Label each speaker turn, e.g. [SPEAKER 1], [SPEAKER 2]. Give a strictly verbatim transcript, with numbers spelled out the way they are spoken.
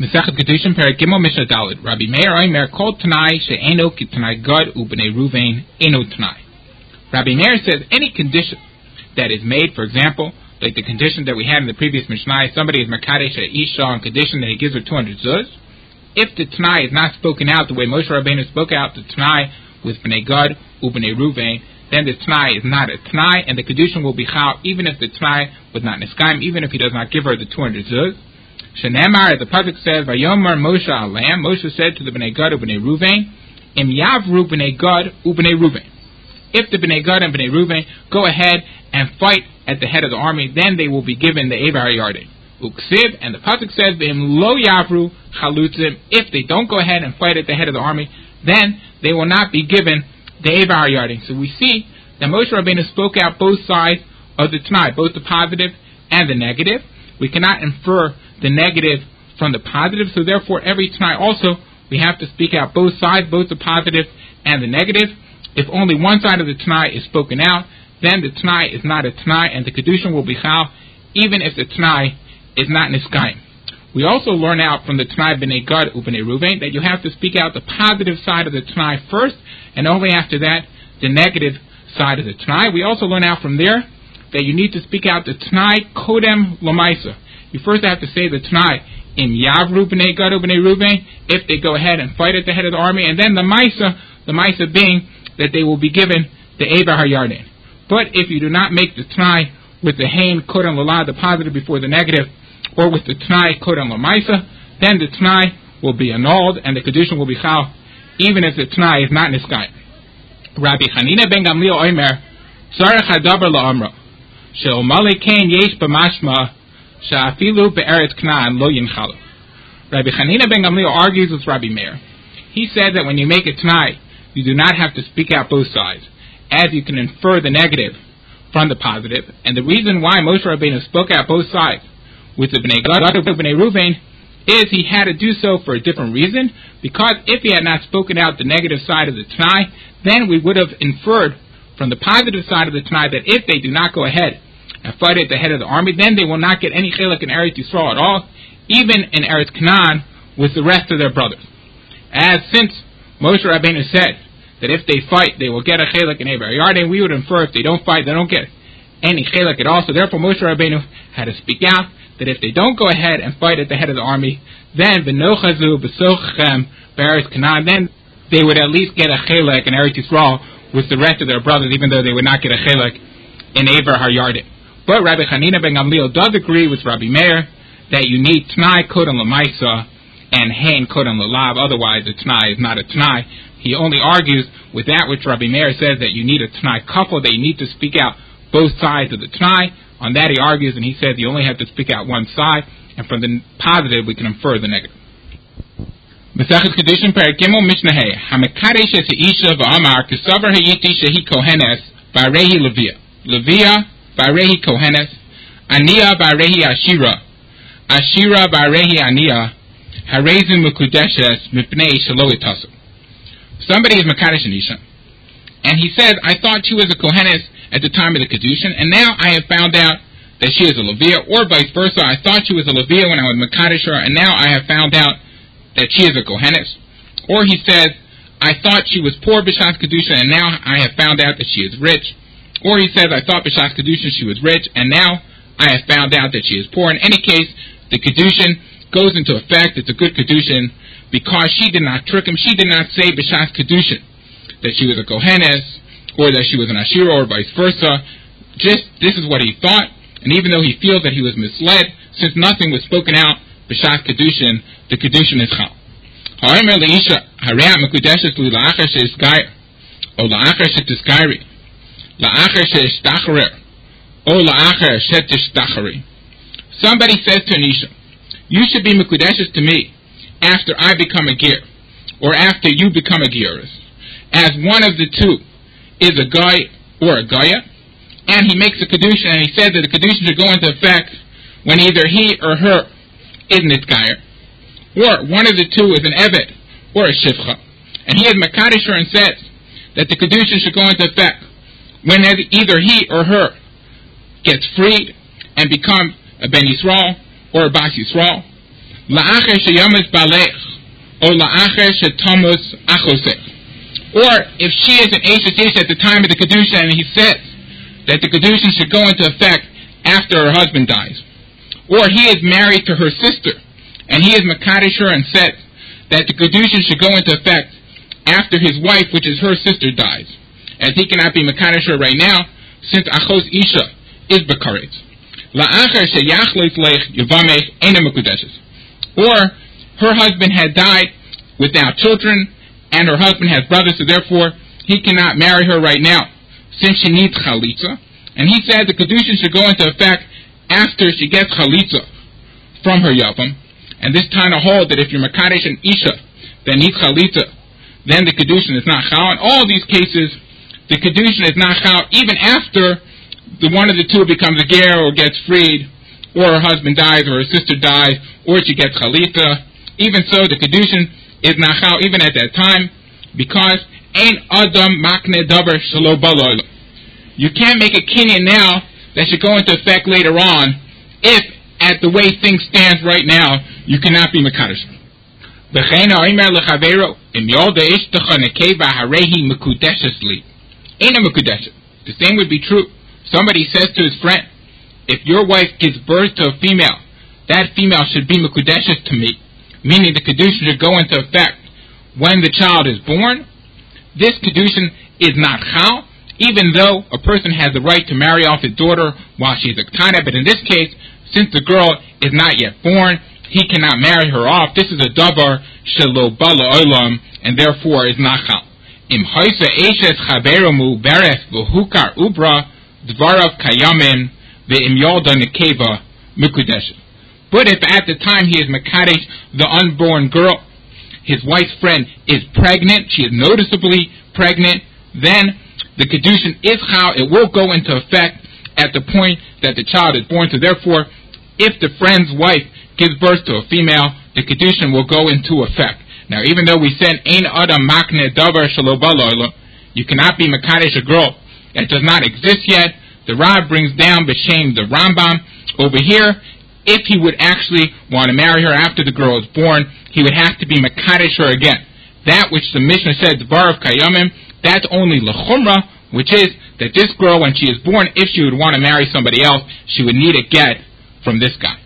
[SPEAKER 1] Masechet Kedushin Perek Gimel Mishnah Daled. Rabbi Meir Omer Kol Tanai She'eno Tanai Gad Ubnei Ruvain Eno Tanai. Rabbi Meir says any condition that is made, for example, like the condition that we had in the previous Mishnah, somebody is Mekadesh Isha on condition that he gives her two hundred zuz. If the Tanai is not spoken out the way Moshe Rabbeinu spoke out the Tanai with Bnei Gad Ubnei Ruvain, then the Tanai is not a Tanai, and the Kedushin will be Chal, even if the Tanai was not Niskaim, even if he does not give her the two hundred zuz. Shenemar, the pasuk says, Vayomar Moshe Alam, Moshe said to the Bnei Gad Ubnei Ruvain, Im Yavru Bnei Gad Ubnei Ruvain. If the Bnei Gad and Bnei Ruvain go ahead and fight at the head of the army, then they will be given the Evar Yarden. Uksiv, and the pasuk says, V'im lo Yavru Chalutzim. If they don't go ahead and fight at the head of the army, then they will not be given the Evar Yarden. So we see that Moshe Rabbeinu spoke out both sides of the Tanai, both the positive and the negative. We cannot infer the negative from the positive, so therefore every Tanai also we have to speak out both sides, both the positive and the negative. If only one side of the Tanai is spoken out, then the Tanai is not a Tanai, and the Kedushin will be Chal, even if the Tanai is not Niskayim. We also learn out from the Tanai Bnei Gad Ubnei Ruvain that you have to speak out the positive side of the Tanai first, and only after that the negative side of the Tanai. We also learn out from there that you need to speak out the Tanai Kodem Lamaisa. You first have to say the Tanai in Yavru Bnei Gad Ubnei Ruvain, if they go ahead and fight at the head of the army, and then the Maisa, the Maisa being that they will be given the Evar HaYarden. But if you do not make the Tanai with the Hain Kodem Lala, the positive before the negative, or with the Tanai Kodem Lamaisa, then the Tanai will be annulled, and the Kedushin will be Chal, even if the Tanai is not Niskayim. Rabbi Chanina ben Gamliel Omer, Tzarech Hadaber LaAmra, She'ol Male Kain Yesh B'mashma, Sha'afilu Be'eretz Kna'an Lo Yinchalu. Rabbi Chanina ben Gamliel argues with Rabbi Meir. He said that when you make a Tanai, you do not have to speak out both sides, as you can infer the negative from the positive. And the reason why Moshe Rabbeinu spoke out both sides with the Bnei Gad and Bnei Ruvain is he had to do so for a different reason, because if he had not spoken out the negative side of the Tanai, then we would have inferred from the positive side of the Tanai that if they do not go ahead and fight at the head of the army, then they will not get any chilek in Eretz Yisrael at all, even in Eretz Canaan with the rest of their brothers. As since Moshe Rabbeinu said that if they fight, they will get a chilek in Evar Yarden, we would infer if they don't fight, they don't get any chilek at all. So therefore Moshe Rabbeinu had to speak out that if they don't go ahead and fight at the head of the army, then v'nochazu b'sochchem be'eretz Canaan, then they would at least get a chilek in Eretz Yisrael with the rest of their brothers, even though they would not get a chilek in Evar HaYarden. But Rabbi Chanina ben Gamliel does agree with Rabbi Meir that you need Tanai Kodem Lamaisa and Hain Kodem Lalav, otherwise a Tanai is not a Tanai. He only argues with that which Rabbi Meir says that you need a Tanai couple, that you need to speak out both sides of the Tanai. On that he argues, and he says you only have to speak out one side, and from the positive we can infer the negative. Masechet Kedushin Perek Gimel Mishnah Hey Hamekadesh es Isha v'Amar Kesavar Hayiti Shehi Kohenes Varehi Levia Levia Varehi Kohenes Aniya Varehi Ashira Ashira Varehi Aniya Harezim Mekudeshes Mipnei Shelo Itasu. Somebody is Mekadesh and Isha, and he says, I thought she was a Kohenes at the time of the Kedushin, and now I have found out that she is a Levia, or vice versa. I thought she was a Levia when I was Mekadesh her, and now I have found out that she is a Kohenes. Or he says, I thought she was poor B'Shas Kedushin, and now I have found out that she is rich. Or he says, I thought B'Shas Kedushin she was rich, and now I have found out that she is poor. In any case, the Kedushin goes into effect. It's a good Kedushin because she did not trick him. She did not say B'Shas Kedushin that she was a Kohenes, or that she was an Ashira, or vice versa. Just, this is what he thought, and even though he feels that he was misled, since nothing was spoken out B'Shas Kedushin, the Kedushin is Chal. Ha'omer le'isha hareat mekudeshes li la'acher she'isgair, o la'acher she'tisgairi, la'acher she'ishtacharer, o la'acher she'tishtachari. Somebody says to an Isha, you should be mekudeshes to me after I become a ger, or after you become a gerus, as one of the two is a guy or a gaya, and he makes a kedushin, and he says that the kedushin should go into effect when either he or her is nitgayer, or one of the two is an eved or a shivcha, and he is mekadesh her and says that the kedushin should go into effect when either he or her gets freed and becomes a ben Yisrael or a bas Yisrael. la'acher sheyamas balech, or la'acher shetamus achosech. Or if she is an Ashes Ish at the time of the Kedusha, and he says that the Kedusha should go into effect after her husband dies. Or he is married to her sister, and he is Makadesh her and says that the Kedusha should go into effect after his wife, which is her sister, dies. As he cannot be Makadesh her right now, since Achos Isha is Bekaretz. La'acher sheyachlis lech yavamech ena mekudeshes. Or her husband had died without children, and her husband has brothers, so therefore he cannot marry her right now, since she needs chalitza. And he said the kedushin should go into effect after she gets chalitza from her yavam. And this time to hold that if you're makadesh and isha that needs chalitza, then the kedushin is not chal. In all these cases, the kedushin is not chal even after the one of the two becomes a ger or gets freed, or her husband dies, or her sister dies, or she gets chalitza. Even so, the kedushin is not chal even at that time, because ein adam makne davar shelo balo. You can't make a kinyan now that should go into effect later on, if at the way things stand right now, you cannot be mekadosh. B'chein ha'omer lechavero im yolda ishtecha nekeva harehi mekudeshes li. Ain't a mekudeshes. The same would be true. Somebody says to his friend, if your wife gives birth to a female, that female should be mekudeshes to me, meaning the kedushin should go into effect when the child is born. This kedushin is not chal, even though a person has the right to marry off his daughter while she is a ktana. But in this case, since the girl is not yet born, he cannot marry her off. This is a davar shelo bala olam, and therefore is not chal. Im haisa eshes chaveromu beres v'hukar ubra dvarav kayamin ve'im yolda nekeva mekudeshes. But if at the time he is mekadesh the unborn girl, his wife's friend is pregnant, she is noticeably pregnant, then the kedushin is chal. It will go into effect at the point that the child is born. So therefore, if the friend's wife gives birth to a female, the kedushin will go into effect. Now, even though we said ein adam makne davar shelo balo, you cannot be mekadesh a girl that does not exist yet. The Rav brings down b'shem the Rambam over here. If he would actually want to marry her after the girl is born, he would have to be mekadesh her again. That which the Mishnah said, Dvar of Kayamim, that's only lechumra, which is that this girl, when she is born, if she would want to marry somebody else, she would need a get from this guy.